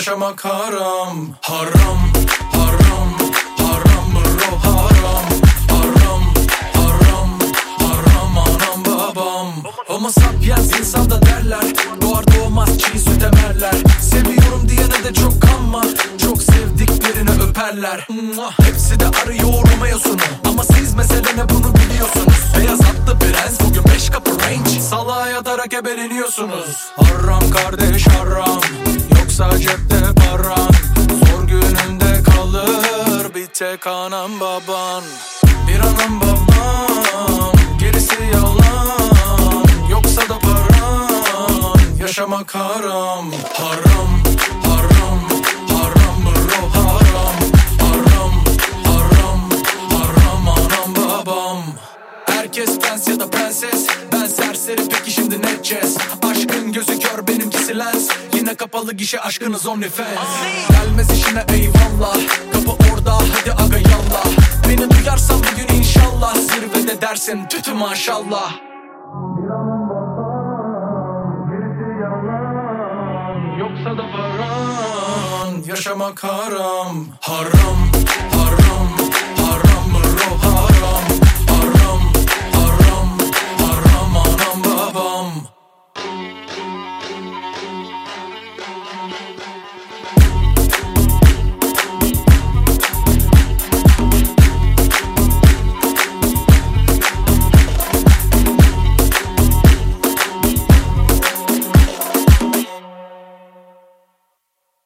yaşamak haram. Haram, haram, haram bro, haram. Haram, haram, haram anam babam. Homo sapiens insanda derler, doğar doğmaz çiğ süt emerler. Seviyorum diyene de çok kanma, çok sevdiklerini öperler. Hepsi de arıyor Romeo'sunu, ama siz mesele ne bunu biliyorsunuz. Beyaz atlı prens bugün 5 kapı range, salağa yatarak ebeleniyorsunuz. Haram kardeş haram, yoksa cepte paran. Zor gününde kalır bir tek anam baban. Bir anam babam, gerisi yalan. Yoksa da paran, yaşamak haram. Haram, haram, haram bro, haram. Haram, haram, haram anam babam. Herkes prens ya da prenses, ben serseri, peki şimdi ne edeceğiz? Aşkın gözü kör, benimkisi lens. Yine kapalı gişe, aşkınız OnlyFans. Gelmez işine eyvallah, kapı orada, hadi aga yallah. Beni duyarsan bir gün inşallah, zirvede dersin tütü maşallah. Yoksa da paran, yaşamak haram. Haram, haram.